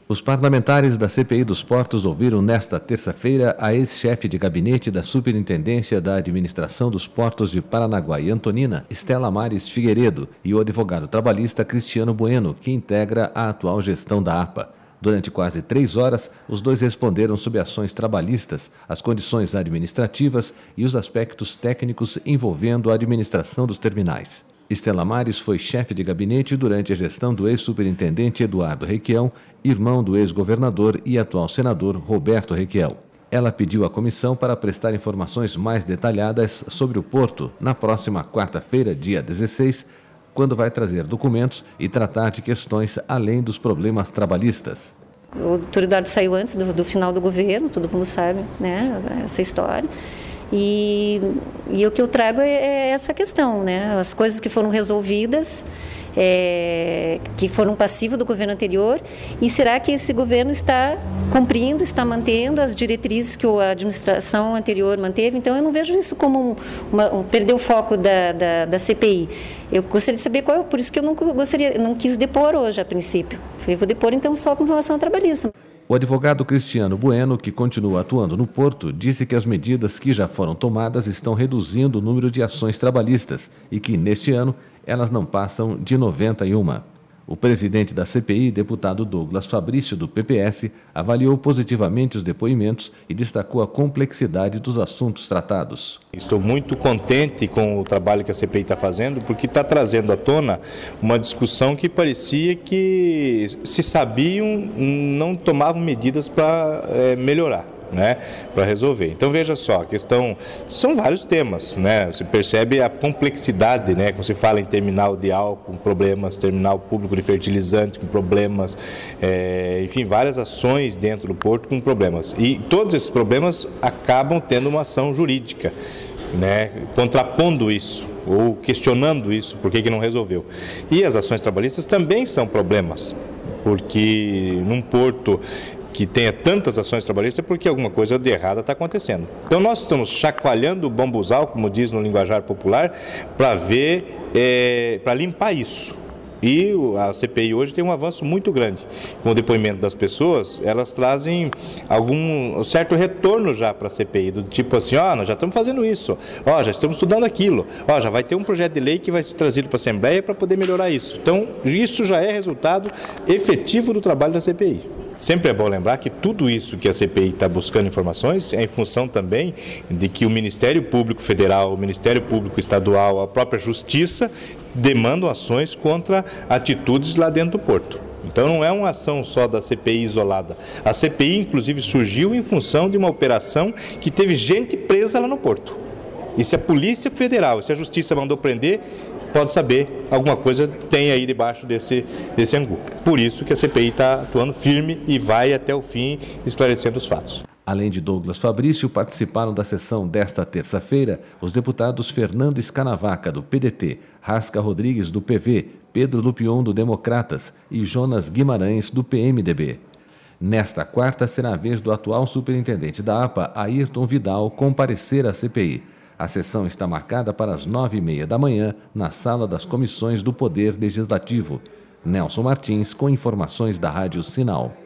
Os parlamentares da CPI dos Portos ouviram nesta terça-feira a ex-chefe de gabinete da Superintendência da Administração dos Portos de Paranaguá e Antonina, Estela Mares Figueiredo, e o advogado trabalhista Cristiano Bueno, que integra a atual gestão da APA. Durante quase 3 horas, os dois responderam sobre ações trabalhistas, as condições administrativas e os aspectos técnicos envolvendo a administração dos terminais. Estela Mares foi chefe de gabinete durante a gestão do ex-superintendente Eduardo Requião, irmão do ex-governador e atual senador Roberto Requião. Ela pediu à comissão para prestar informações mais detalhadas sobre o porto na próxima quarta-feira, dia 16, quando vai trazer documentos e tratar de questões além dos problemas trabalhistas. O doutor Eduardo saiu antes do final do governo, todo mundo sabe, né, essa história. E o que eu trago é essa questão, né? As coisas que foram resolvidas, que foram passivo do governo anterior, e será que esse governo está cumprindo, está mantendo as diretrizes que a administração anterior manteve? Então eu não vejo isso como perder o foco da CPI. Eu gostaria de saber qual é, por isso que eu não quis depor hoje a princípio. Eu vou depor então só com relação ao trabalhismo. O advogado Cristiano Bueno, que continua atuando no Porto, disse que as medidas que já foram tomadas estão reduzindo o número de ações trabalhistas e que, neste ano, elas não passam de 91. O presidente da CPI, deputado Douglas Fabrício, do PPS, avaliou positivamente os depoimentos e destacou a complexidade dos assuntos tratados. Estou muito contente com o trabalho que a CPI está fazendo, porque está trazendo à tona uma discussão que parecia que se sabiam, não tomavam medidas para melhorar. Né, para resolver. Então veja só, a questão são vários temas, né? Você percebe a complexidade, né? Quando se fala em terminal de álcool com problemas, terminal público de fertilizante com problemas, enfim, várias ações dentro do porto com problemas. E todos esses problemas acabam tendo uma ação jurídica, né? Contrapondo isso ou questionando isso, por que não resolveu. E as ações trabalhistas também são problemas, porque num porto que tenha tantas ações trabalhistas, porque alguma coisa de errada está acontecendo. Então nós estamos chacoalhando o bambuzal, como diz no linguajar popular, para ver, para limpar isso. E a CPI hoje tem um avanço muito grande. Com o depoimento das pessoas, elas trazem um certo retorno já para a CPI, do tipo assim, nós já estamos fazendo isso, já estamos estudando aquilo, já vai ter um projeto de lei que vai ser trazido para a Assembleia para poder melhorar isso. Então, isso já é resultado efetivo do trabalho da CPI. Sempre é bom lembrar que tudo isso que a CPI está buscando informações é em função também de que o Ministério Público Federal, o Ministério Público Estadual, a própria Justiça demandam ações contra atitudes lá dentro do porto. Então não é uma ação só da CPI isolada. A CPI, inclusive, surgiu em função de uma operação que teve gente presa lá no porto. E se a Polícia Federal, se a Justiça mandou prender, pode saber, alguma coisa tem aí debaixo desse angu. Por isso que a CPI está atuando firme e vai até o fim esclarecendo os fatos. Além de Douglas Fabrício, participaram da sessão desta terça-feira os deputados Fernando Escanavaca, do PDT, Rasca Rodrigues, do PV, Pedro Lupion, do Democratas e Jonas Guimarães, do PMDB. Nesta quarta será a vez do atual superintendente da APA, Ayrton Vidal, comparecer à CPI. A sessão está marcada para as 9h30 da manhã, na Sala das Comissões do Poder Legislativo. Nelson Martins, com informações da Rádio Sinal.